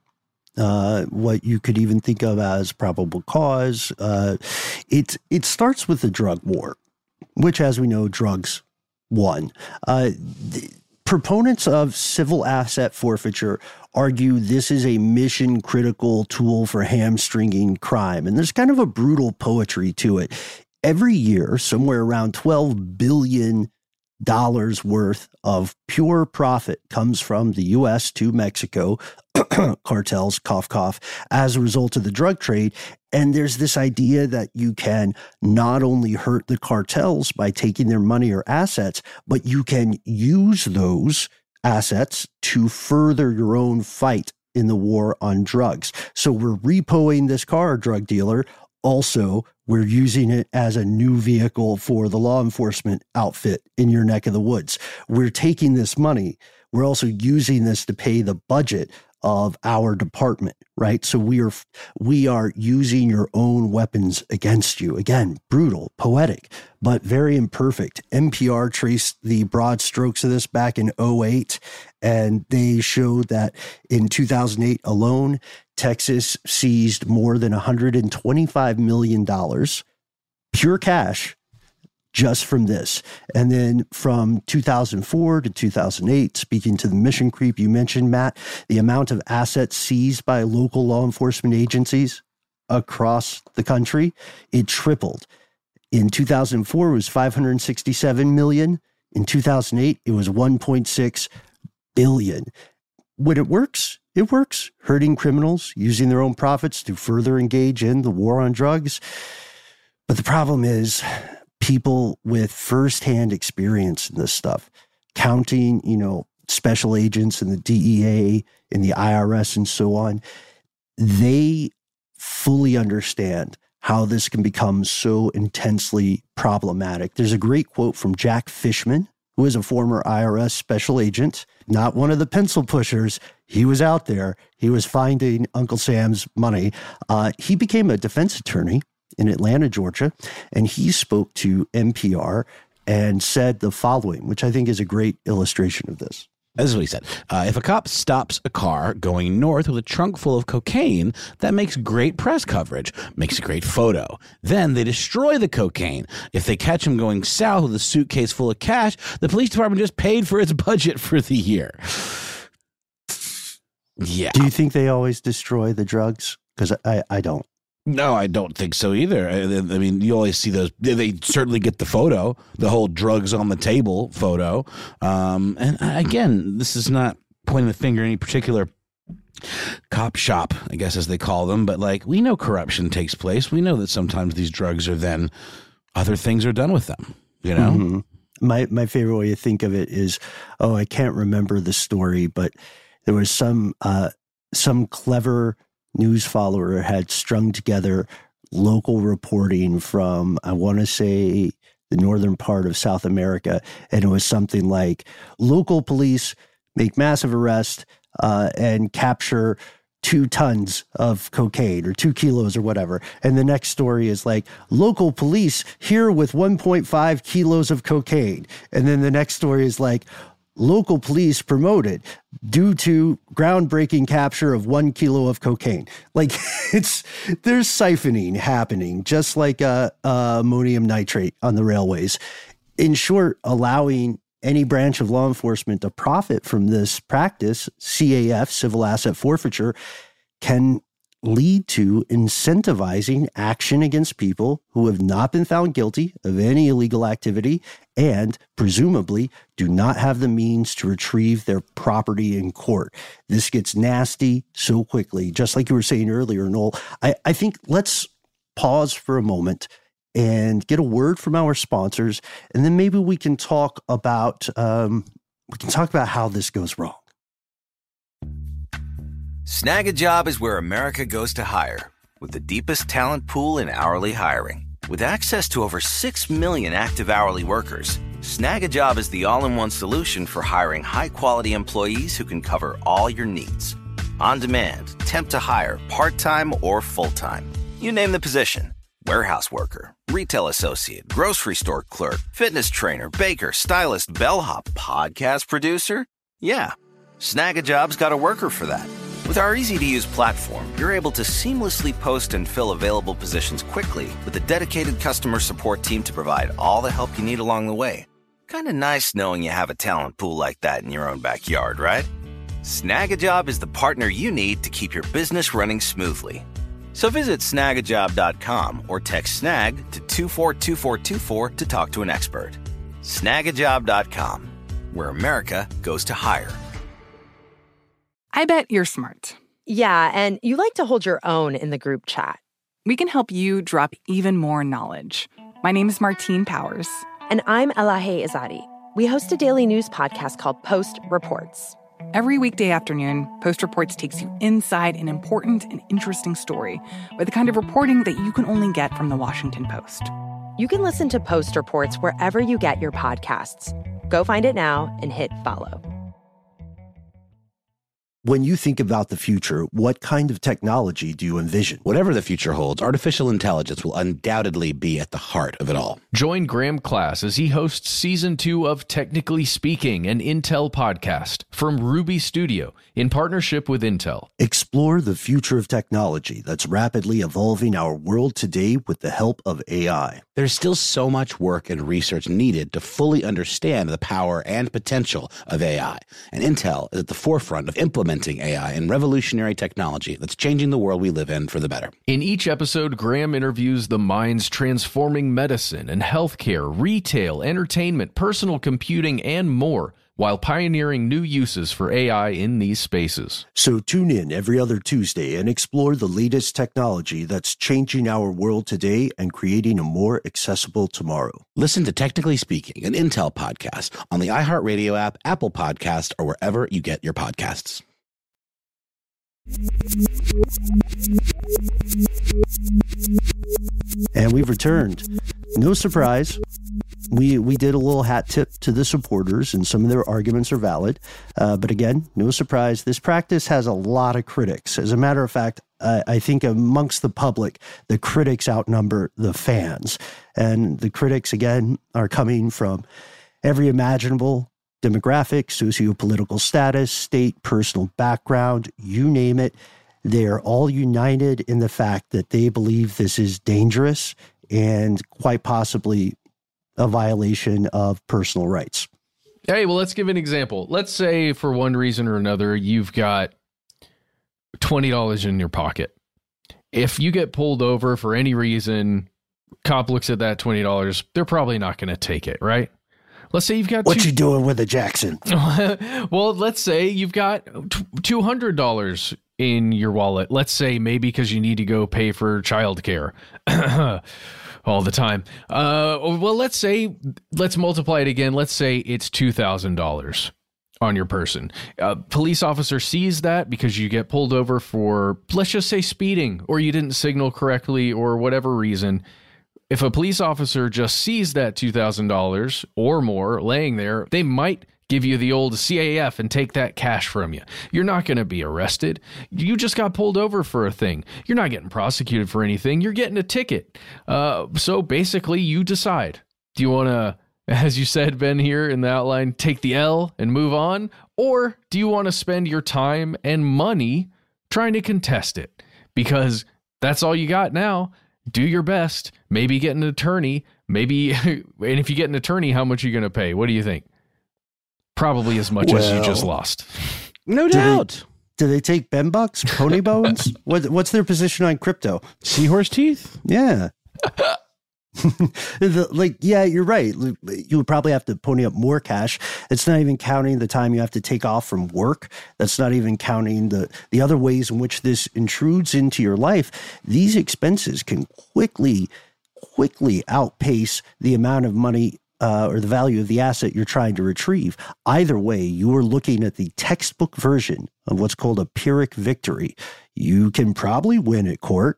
uh, what you could even think of as probable cause. Uh, it, it starts with the drug war, which, as we know, drugs won. Uh, the proponents of civil asset forfeiture argue this is a mission-critical tool for hamstringing crime. And there's kind of a brutal poetry to it. Every year, somewhere around twelve billion dollars worth of pure profit comes from the U S to Mexico, cartels, cough, cough, as a result of the drug trade. And there's this idea that you can not only hurt the cartels by taking their money or assets, but you can use those assets to further your own fight in the war on drugs. So we're repoing this car, drug dealer. Also, we're using it as a new vehicle for the law enforcement outfit in your neck of the woods. We're taking this money. We're also using this to pay the budget of our department, right? So we are we are using your own weapons against you. Again, brutal, poetic, but very imperfect. N P R traced the broad strokes of this back in oh eight, and they showed that in two thousand eight alone, Texas seized more than one hundred twenty-five million dollars, pure cash, just from this. And then from two thousand four to two thousand eight, speaking to the mission creep you mentioned, Matt, the amount of assets seized by local law enforcement agencies across the country, it tripled. In two thousand four, it was five hundred sixty-seven million dollars. In two thousand eight, it was one point six billion dollars. When it works, it works. Hurting criminals, using their own profits to further engage in the war on drugs. But the problem is, people with firsthand experience in this stuff, counting, you know, special agents in the D E A, in the I R S, and so on, they fully understand how this can become so intensely problematic. There's a great quote from Jack Fishman, who is a former I R S special agent, not one of the pencil pushers. He was out there. He was finding Uncle Sam's money. Uh, he became a defense attorney in Atlanta, Georgia, and he spoke to N P R and said the following, which I think is a great illustration of this. This is what he said. Uh, if a cop stops a car going north with a trunk full of cocaine, that makes great press coverage, makes a great photo. Then they destroy the cocaine. If they catch him going south with a suitcase full of cash, the police department just paid for its budget for the year. Yeah. Do you think they always destroy the drugs? Because I, I don't. No, I don't think so either. I, I mean, you always see those. They certainly get the photo, the whole drugs on the table photo. Um, and again, this is not pointing the finger at any particular cop shop, I guess, as they call them. But like, we know corruption takes place. We know that sometimes these drugs are then other things are done with them, you know? Mm-hmm. My, my favorite way to think of it is, oh, I can't remember the story, but there was some, uh, some clever news follower had strung together local reporting from, I want to say, the northern part of South America. And it was something like local police make massive arrest uh, and capture two tons of cocaine or two kilos or whatever. And the next story is like local police here with one point five kilos of cocaine. And then the next story is like local police promoted due to groundbreaking capture of one kilo of cocaine. Like it's, there's siphoning happening, just like uh, uh, ammonium nitrate on the railways. In short, allowing any branch of law enforcement to profit from this practice, C A F, civil asset forfeiture, can lead to incentivizing action against people who have not been found guilty of any illegal activity and presumably do not have the means to retrieve their property in court. This gets nasty so quickly. Just like you were saying earlier, Noel, I, I think let's pause for a moment and get a word from our sponsors, and then maybe we can talk about um, we can talk about how this goes wrong. Snag a Job is where America goes to hire, with the deepest talent pool in hourly hiring. With access to over six million active hourly workers, Snag a Job is the all-in-one solution for hiring high-quality employees who can cover all your needs. On demand, temp to hire, part-time or full-time. You name the position. Warehouse worker, retail associate, grocery store clerk, fitness trainer, baker, stylist, bellhop, podcast producer. Yeah, Snag a Job's got a worker for that. With our easy-to-use platform, you're able to seamlessly post and fill available positions quickly with a dedicated customer support team to provide all the help you need along the way. Kind of nice knowing you have a talent pool like that in your own backyard, right? Snag a Job is the partner you need to keep your business running smoothly. So visit snag a job dot com or text snag to two four two four two four to talk to an expert. snag a job dot com, where America goes to hire. I bet you're smart. Yeah, and you like to hold your own in the group chat. We can help you drop even more knowledge. My name is Martine Powers. And I'm Elahe Izadi. We host a daily news podcast called Post Reports. Every weekday afternoon, Post Reports takes you inside an important and interesting story with the kind of reporting that you can only get from the Washington Post. You can listen to Post Reports wherever you get your podcasts. Go find it now and hit follow. When you think about the future, what kind of technology do you envision? Whatever the future holds, artificial intelligence will undoubtedly be at the heart of it all. Join Graham Class as he hosts season two of Technically Speaking, an Intel podcast from Ruby Studio in partnership with Intel. Explore the future of technology that's rapidly evolving our world today with the help of A I. There's still so much work and research needed to fully understand the power and potential of A I. And Intel is at the forefront of implementing A I and revolutionary technology that's changing the world we live in for the better. In each episode, Graham interviews the minds transforming medicine and healthcare, retail, entertainment, personal computing, and more, while pioneering new uses for A I in these spaces. So tune in every other Tuesday and explore the latest technology that's changing our world today and creating a more accessible tomorrow. Listen to Technically Speaking, an Intel podcast on the iHeartRadio app, Apple Podcast, or wherever you get your podcasts. And we've returned. No surprise. We we did a little hat tip to the supporters, and some of their arguments are valid. Uh, but again, no surprise. This practice has a lot of critics. As a matter of fact, uh, I think amongst the public, the critics outnumber the fans. And the critics, again, are coming from every imaginable demographic, sociopolitical status, state, personal background, you name it. They are all united in the fact that they believe this is dangerous and quite possibly a violation of personal rights. Hey, well, let's give an example. Let's say for one reason or another, you've got twenty dollars in your pocket. If you get pulled over for any reason, cop looks at that twenty dollars, they're probably not going to take it, right? Let's say you've got... What two- you doing with it, Jackson? Well, let's say you've got two hundred dollars in your wallet. Let's say maybe because you need to go pay for childcare all the time. Uh, well, let's say, let's multiply it again. Let's say it's two thousand dollars on your person. A police officer sees that because you get pulled over for, let's just say, speeding, or you didn't signal correctly or whatever reason. If a police officer just sees that two thousand dollars or more laying there, they might give you the old C A F and take that cash from you. You're not going to be arrested. You just got pulled over for a thing. You're not getting prosecuted for anything. You're getting a ticket. Uh, so basically, you decide. Do you want to, as you said, Ben, here in the outline, take the L and move on? Or do you want to spend your time and money trying to contest it? Because that's all you got now. Do your best. Maybe get an attorney. Maybe, and if you get an attorney, how much are you going to pay? What do you think? Probably as much well, as you just lost. No do doubt. They, do they take Ben Bucks, Pony Bones? what, what's their position on crypto? Seahorse teeth? Yeah. the, like, yeah, you're right. You would probably have to pony up more cash. It's not even counting the time you have to take off from work. That's not even counting the, the other ways in which this intrudes into your life. These expenses can quickly, quickly outpace the amount of money uh, or the value of the asset you're trying to retrieve. Either way, you are looking at the textbook version of what's called a Pyrrhic victory. You can probably win at court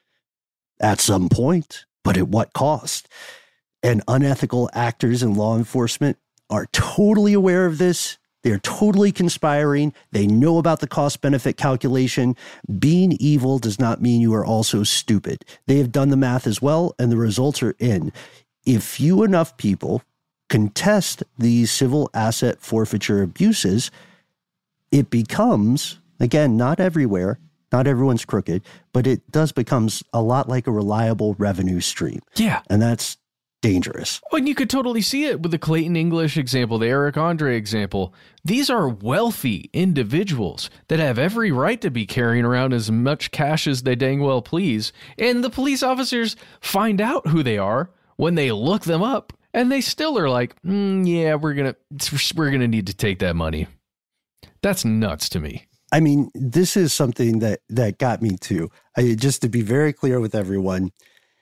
at some point. But at what cost? And unethical actors in law enforcement are totally aware of this. They're totally conspiring. They know about the cost-benefit calculation. Being evil does not mean you are also stupid. They have done the math as well, and the results are in. If few enough people contest these civil asset forfeiture abuses, it becomes, again, not everywhere, not everyone's crooked, but it does becomes a lot like a reliable revenue stream. Yeah. And that's dangerous. Well, and you could totally see it with the Clayton English example, the Eric Andre example. These are wealthy individuals that have every right to be carrying around as much cash as they dang well please. And the police officers find out who they are when they look them up, and they still are like, mm, yeah, we're going to we're going to need to take that money. That's nuts to me. I mean, this is something that, that got me too. I, just to be very clear with everyone,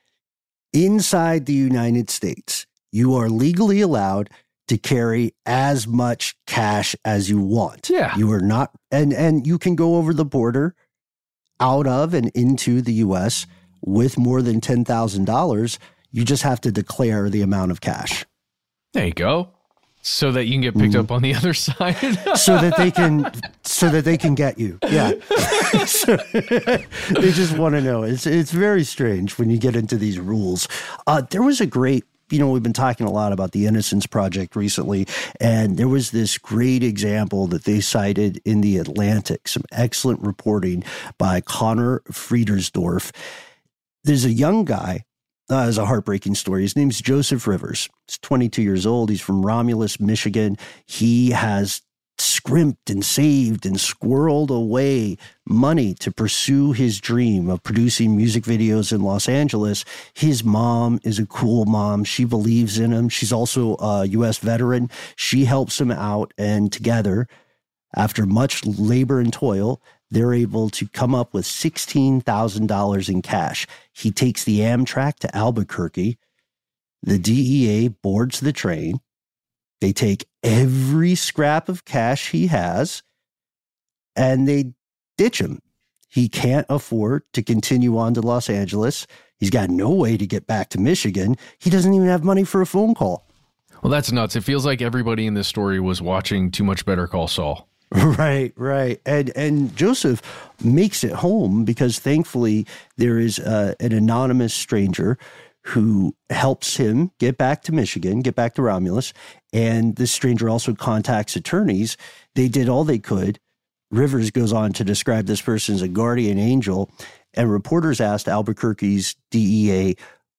inside the United States, you are legally allowed to carry as much cash as you want. Yeah. You are not, and, and you can go over the border out of and into the U S with more than ten thousand dollars. You just have to declare the amount of cash. There you go. So that you can get picked mm. up on the other side. so that they can, so that they can get you. Yeah. so, they just want to know. It's it's very strange when you get into these rules. Uh, there was a great, you know, we've been talking a lot about the Innocence Project recently, and there was this great example that they cited in The Atlantic, some excellent reporting by Connor Friedersdorf. There's a young guy. Uh, it's a heartbreaking story. His name's Joseph Rivers. He's twenty-two years old. He's from Romulus, Michigan. He has scrimped and saved and squirreled away money to pursue his dream of producing music videos in Los Angeles. His mom is a cool mom. She believes in him. She's also a U S veteran. She helps him out, and together, after much labor and toil, they're able to come up with sixteen thousand dollars in cash. He takes the Amtrak to Albuquerque. The D E A boards the train. They take every scrap of cash he has, and they ditch him. He can't afford to continue on to Los Angeles. He's got no way to get back to Michigan. He doesn't even have money for a phone call. Well, that's nuts. It feels like everybody in this story was watching Too Much Better Call Saul. Right, right. And and Joseph makes it home because thankfully there is uh, an anonymous stranger who helps him get back to Michigan, get back to Romulus. And this stranger also contacts attorneys. They did all they could. Rivers goes on to describe this person as a guardian angel. And reporters asked Albuquerque's D E A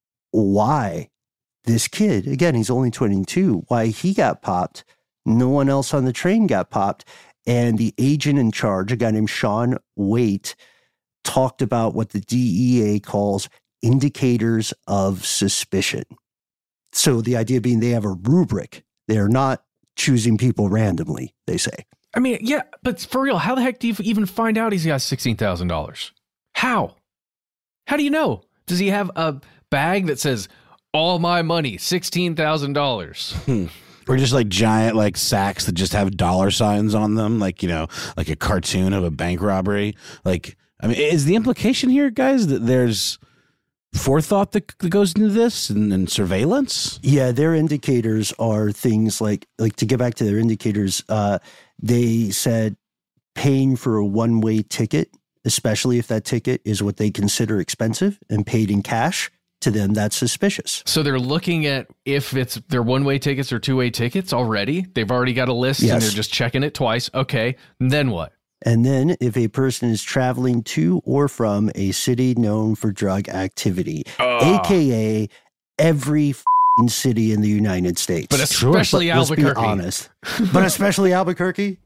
why this kid, again, he's only twenty-two, why he got popped. No one else on the train got popped. And the agent in charge, a guy named Sean Waite, talked about what the D E A calls indicators of suspicion. So the idea being they have a rubric. They're not choosing people randomly, they say. I mean, yeah, but for real, how the heck do you even find out he's got sixteen thousand dollars? How? How do you know? Does he have a bag that says, all my money, sixteen thousand dollars? Hmm. Or just like giant like sacks that just have dollar signs on them, like, you know, like a cartoon of a bank robbery. Like, I mean, is the implication here, guys, that there's forethought that, that goes into this and, and surveillance? Yeah, their indicators are things like, like to get back to their indicators, uh, they said paying for a one-way ticket, especially if that ticket is what they consider expensive and paid in cash, to them, that's suspicious. So they're looking at if it's their one-way tickets or two-way tickets already. They've already got a list Yes. and they're just checking it twice. Okay, then what? And then if a person is traveling to or from a city known for drug activity, Ugh. A K A every f***ing city in the United States. But especially But let's be Albuquerque. honest. But especially Albuquerque?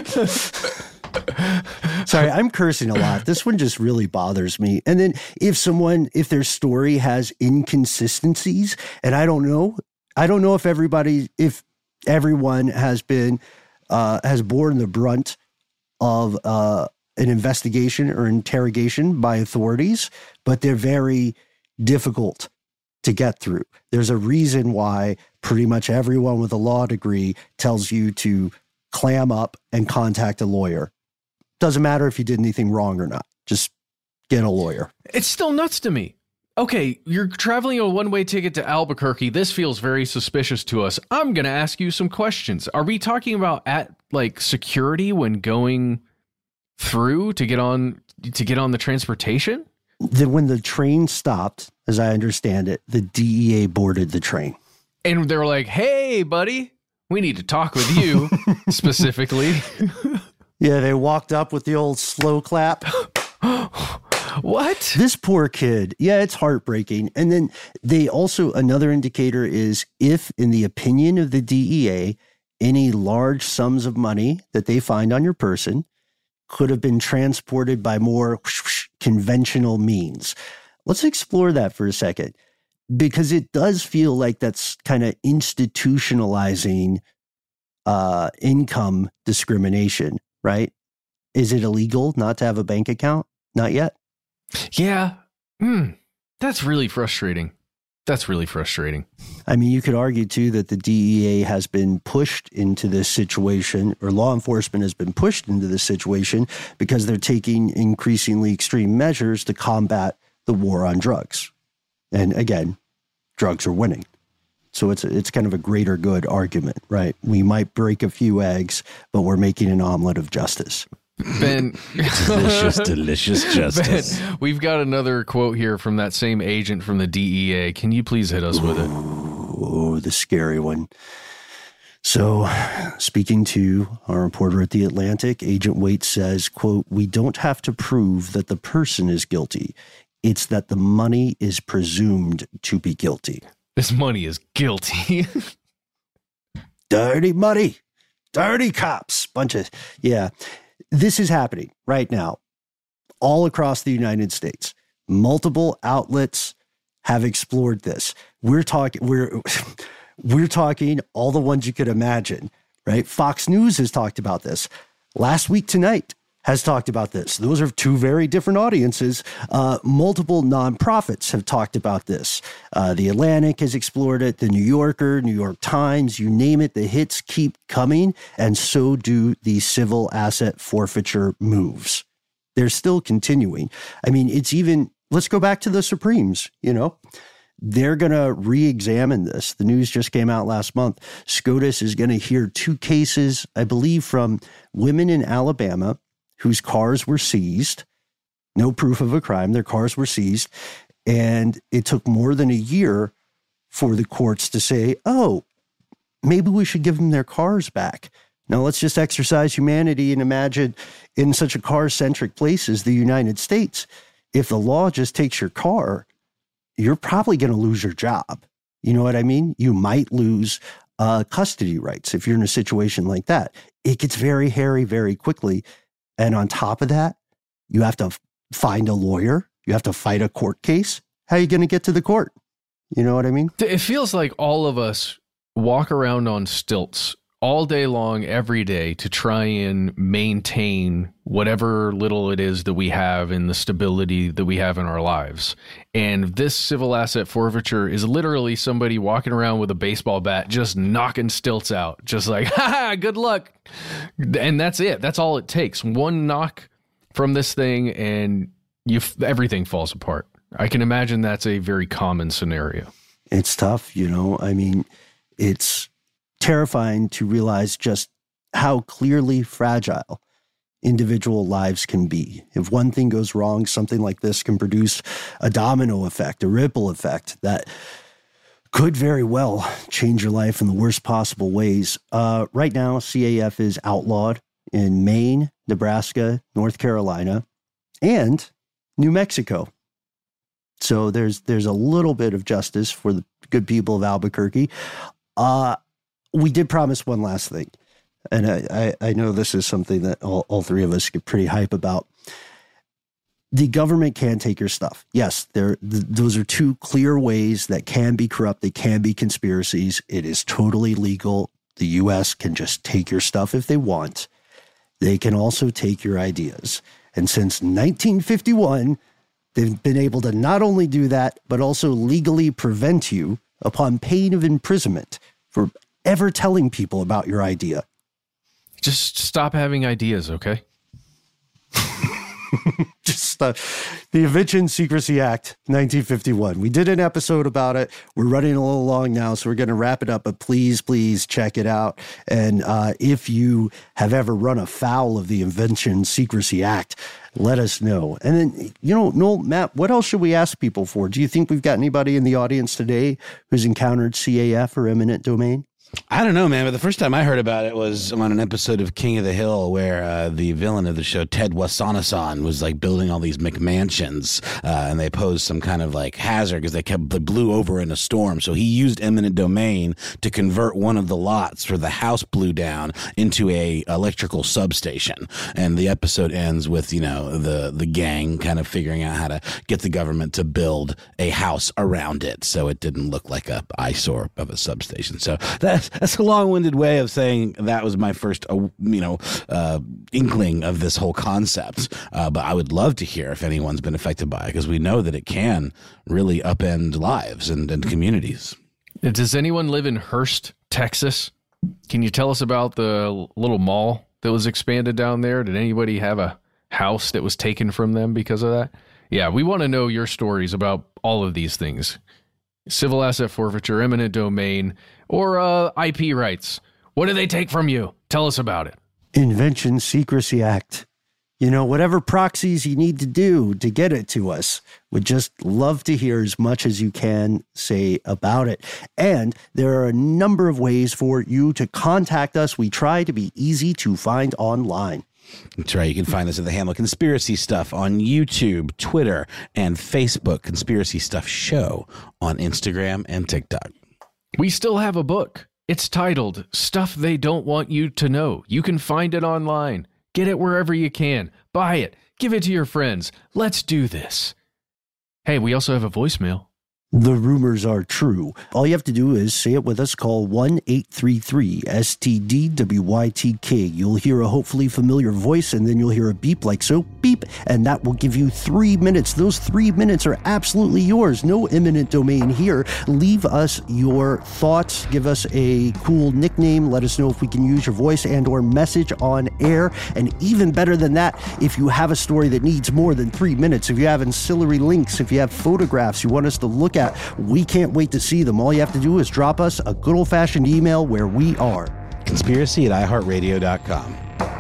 Sorry, I'm cursing a lot. This one just really bothers me. And then if someone, if their story has inconsistencies, and I don't know, I don't know if everybody, if everyone has been, uh, has borne the brunt of uh, an investigation or interrogation by authorities, but they're very difficult to get through. There's a reason why pretty much everyone with a law degree tells you to clam up and contact a lawyer. Doesn't matter if you did anything wrong or not. Just get a lawyer. It's still nuts to me. Okay, you're traveling a one-way ticket to Albuquerque. This feels very suspicious to us. I'm going to ask you some questions. Are we talking about at like security when going through to get on to get on the transportation? Then when the train stopped, as I understand it, the D E A boarded the train. And they were like, "Hey, buddy, we need to talk with you specifically." Yeah, they walked up with the old slow clap. What? This poor kid. Yeah, it's heartbreaking. And then they also, another indicator is if, in the opinion of the D E A, any large sums of money that they find on your person could have been transported by more whoosh, whoosh, conventional means. Let's explore that for a second, because it does feel like that's kind of institutionalizing uh, income discrimination, right? Is it illegal not to have a bank account? Not yet. Yeah. Hmm. That's really frustrating. That's really frustrating. I mean, you could argue, too, that the D E A has been pushed into this situation, or law enforcement has been pushed into this situation because they're taking increasingly extreme measures to combat the war on drugs. And again, drugs are winning. So it's a, it's kind of a greater good argument, right? We might break a few eggs, but we're making an omelet of justice. Ben, delicious, delicious justice. Ben, we've got another quote here from that same agent from the D E A. Can you please hit us with it? Oh, the scary one. So, speaking to our reporter at The Atlantic, Agent Waite says, quote, "We don't have to prove that the person is guilty. It's that the money is presumed to be guilty." This money is guilty. Dirty money. dirty cops, bunch of, yeah. This is happening right now all across the United States. Multiple outlets have explored this. We're talking, we're, we're talking all the ones you could imagine, right? Fox News has talked about this. Last Week Tonight has talked about this. Those are two very different audiences. Uh, multiple nonprofits have talked about this. Uh, the Atlantic has explored it, the New Yorker, New York Times, you name it, the hits keep coming, and so do the civil asset forfeiture moves. They're still continuing. I mean, it's even, let's go back to the Supremes, you know? They're going to re-examine this. The news just came out last month. SCOTUS is going to hear two cases, I believe, from women in Alabama whose cars were seized, no proof of a crime, their cars were seized, and it took more than a year for the courts to say, oh, maybe we should give them their cars back. Now let's just exercise humanity and imagine in such a car-centric place as the United States, if the law just takes your car, you're probably going to lose your job. You know what I mean? You might lose uh, custody rights if you're in a situation like that. It gets very hairy very quickly. And on top of that, you have to find a lawyer. You have to fight a court case. How are you going to get to the court? You know what I mean? It feels like all of us walk around on stilts all day long, every day, to try and maintain whatever little it is that we have in the stability that we have in our lives. And this civil asset forfeiture is literally somebody walking around with a baseball bat, just knocking stilts out, just like, ha ha, good luck. And that's it. That's all it takes. One knock from this thing and you everything falls apart. I can imagine that's a very common scenario. It's tough, you know. I mean, it's terrifying to realize just how clearly fragile individual lives can be. If one thing goes wrong, something like this can produce a domino effect, a ripple effect that could very well change your life in the worst possible ways. Uh, right now, C A F is outlawed in Maine, Nebraska, North Carolina, and New Mexico. So there's there's a little bit of justice for the good people of Albuquerque. Uh, we did promise one last thing, and I, I, I know this is something that all, all three of us get pretty hype about. The government can take your stuff. Yes, there. Th- those are two clear ways that can be corrupt. They can be conspiracies. It is totally legal. The U S can just take your stuff if they want. They can also take your ideas. And since nineteen fifty-one, they've been able to not only do that, but also legally prevent you upon pain of imprisonment for ever telling people about your idea. Just stop having ideas, okay? Just uh, the Invention Secrecy Act, nineteen fifty-one. We did an episode about it. We're running a little long now, so we're going to wrap it up. But please, please check it out. And uh, if you have ever run afoul of the Invention Secrecy Act, let us know. And then, you know, Noel, Matt, what else should we ask people for? Do you think we've got anybody in the audience today who's encountered C A F or eminent domain? I don't know, man, but the first time I heard about it was on an episode of King of the Hill where uh, the villain of the show, Ted Wasanasan, was like building all these McMansions, uh, and they posed some kind of like hazard because they kept they blew over in a storm. So he used eminent domain to convert one of the lots where the house blew down into a electrical substation. And the episode ends with, you know, the the gang kind of figuring out how to get the government to build a house around it so it didn't look like a eyesore of a substation. So that That's, that's a long-winded way of saying that was my first, uh, you know, uh, inkling of this whole concept. Uh, but I would love to hear if anyone's been affected by it, because we know that it can really upend lives and, and communities. Does anyone live in Hurst, Texas? Can you tell us about the little mall that was expanded down there? Did anybody have a house that was taken from them because of that? Yeah, we want to know your stories about all of these things. Civil asset forfeiture, eminent domain, or uh, I P rights. What do they take from you? Tell us about it. Invention Secrecy Act. You know, whatever proxies you need to do to get it to us. Would just love to hear as much as you can say about it. And there are a number of ways for you to contact us. We try to be easy to find online. That's right. You can find us at the Handle Conspiracy Stuff on YouTube, Twitter, and Facebook. Conspiracy Stuff Show on Instagram and TikTok. We still have a book. It's titled Stuff They Don't Want You to Know. You can find it online. Get it wherever you can. Buy it. Give it to your friends. Let's do this. Hey, we also have a voicemail. The rumors are true. All you have to do is say it with us. Call one eight three three S T D W Y T K. You'll hear a hopefully familiar voice, and then you'll hear a beep like so, beep, and that will give you three minutes. Those three minutes are absolutely yours. No eminent domain here. Leave us your thoughts. Give us a cool nickname. Let us know if we can use your voice and or message on air. And even better than that, if you have a story that needs more than three minutes, if you have ancillary links, if you have photographs you want us to look at, we can't wait to see them. All you have to do is drop us a good old-fashioned email where we are. Conspiracy at i heart radio dot com.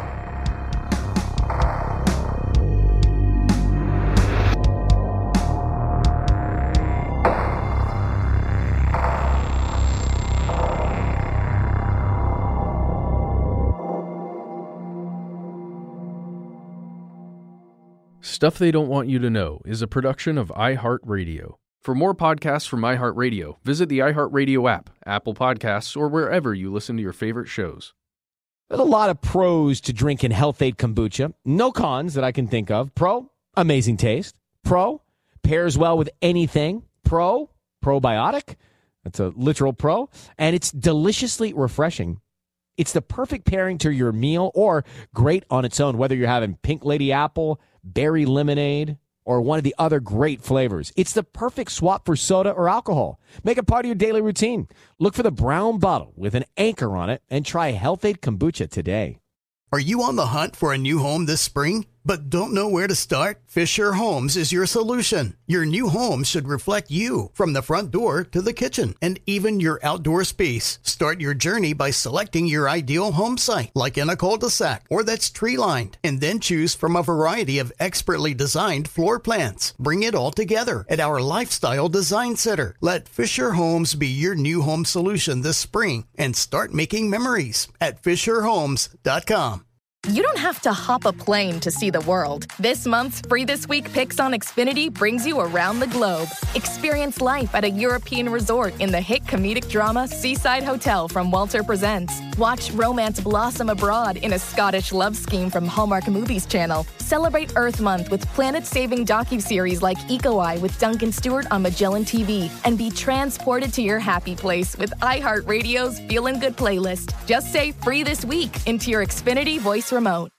Stuff They Don't Want You to Know is a production of iHeartRadio. For more podcasts from iHeartRadio, visit the iHeartRadio app, Apple Podcasts, or wherever you listen to your favorite shows. There's a lot of pros to drinking Health-Ade kombucha. No cons that I can think of. Pro, amazing taste. Pro, pairs well with anything. Pro, probiotic. That's a literal pro. And it's deliciously refreshing. It's the perfect pairing to your meal or great on its own, whether you're having Pink Lady Apple, berry lemonade, or one of the other great flavors. It's the perfect swap for soda or alcohol. Make it part of your daily routine. Look for the brown bottle with an anchor on it and try Health-Ade kombucha today. Are you on the hunt for a new home this spring, but don't know where to start? Fisher Homes is your solution. Your new home should reflect you, from the front door to the kitchen, and even your outdoor space. Start your journey by selecting your ideal home site, like in a cul-de-sac or that's tree-lined, and then choose from a variety of expertly designed floor plans. Bring it all together at our Lifestyle Design Center. Let Fisher Homes be your new home solution this spring and start making memories at fisher homes dot com. You don't have to hop a plane to see the world. This month's Free This Week Picks on Xfinity brings you around the globe. Experience life at a European resort in the hit comedic drama Seaside Hotel from Walter Presents. Watch romance blossom abroad in a Scottish love scheme from Hallmark Movies Channel. Celebrate Earth Month with planet-saving docuseries like Eco Eye with Duncan Stewart on Magellan T V. And be transported to your happy place with iHeartRadio's Feelin' Good playlist. Just say Free This Week into your Xfinity voice remote.